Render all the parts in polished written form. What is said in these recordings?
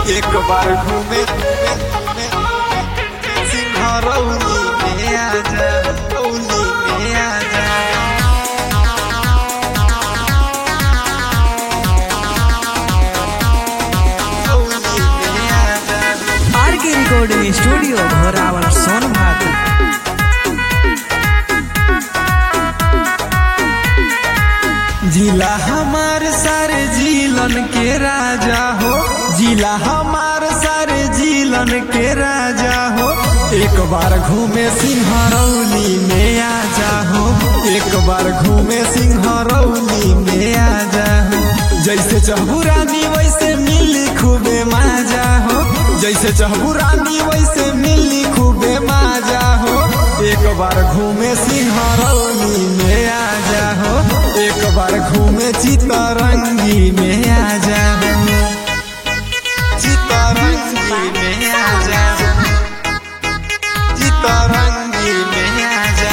एक बार घूमे सिंहरौली में आजा, रौली में आजा। रौली में आजा। RK recording studio Ghorawal Sonbhadra. जिला हमार सारे जिलन के राजा हो, जिला हमार सारे जिलन के राजा हो। एक बार घूमे सिंहरौली में आजा हो, एक बार घूमे सिंहरौली में आजा हो। जैसे चहुरानी वैसे मिली खूबे माजा हो, जैसे चहुरानी वैसे मिली खूबे माजा हो। एक बार घूमे सिंहरौली में आजा हो, एक बार घूमे चितरंगी में आजा हो, चितरंगी में आजा, चितरंगी में आजा।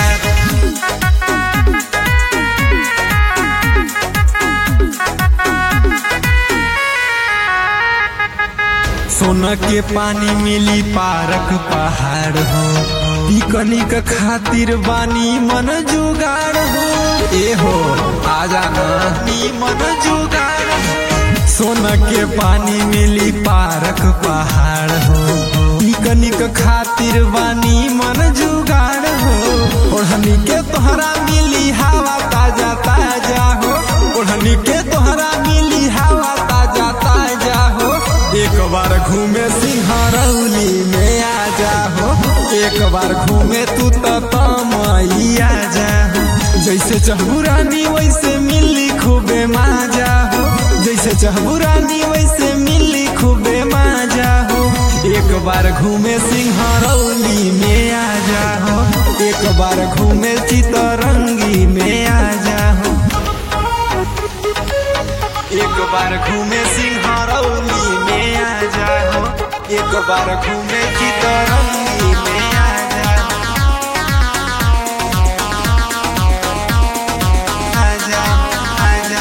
सोना के पानी मिली पारक पहाड़ हो, पिकनिक खातिर बानी मन जुगाड़ हो। ए हो आजा ना मन जुगाड़ हो। सोना के पानी मिली पारक पहाड़ हो, पिकनिक खातिर बानी मन जुगाड़ हो। ओढ़नी के तोहरा मिली हवा ताजा ताजा हो, ओढ़नी के तोहरा मिली हवा ताजा ताजा हो। एक बार घूमे सिंहरौली में आजा हो, एक बार घूमे तू तमई आजा हो। जैसे चहुरानी वैसे मिली खूबे माजा हो, जैसे चहुरानी वैसे मिली खूबे माजा हो। एक बार घूमे सिंहरौली में आजा हो, एक बार घूमे चितरंगी में आजा हो। एक बार घूमे सिंहरौली में आजा हो, एक बार घूमे चितरंगी में आजा, आजा, आजा।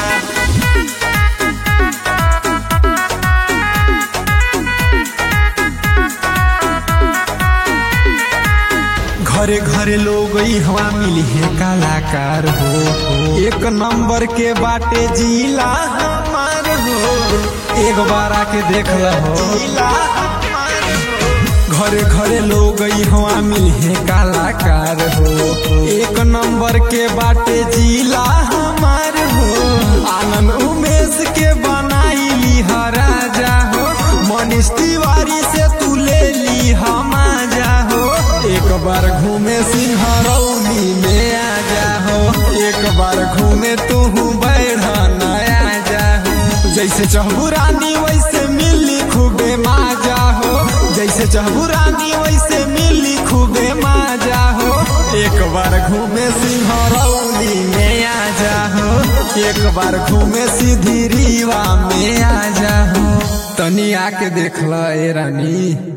घरे घरे लोग हवा मिली है कलाकार हो, एक नंबर के बाटे जिला हमार हो। एक बार आके देख लो जिला हमार हो। घरे घरे लोग हवा मिली है कलाकार हो, एक नंबर के बाटे जिला हमार हो। आनंद उमेश के बनाई ली राजा हो, मनीष तिवारी से तू ले ली हम आजा हो। एक बार घूमे सिंहरौली में आजा हो, एक बार घूमे तू बैठन आजा हो। जैसे चहुरानी वैसे मिली खूबे माजा हो, जैसे चहुरानी वैसे मिली खूबे माजा हो। एक बार घूमे सिंहरौली में आजा हो, एक बार घूमे सीधी रीवा में आजा हो। तनी आके देख ला ए रानी।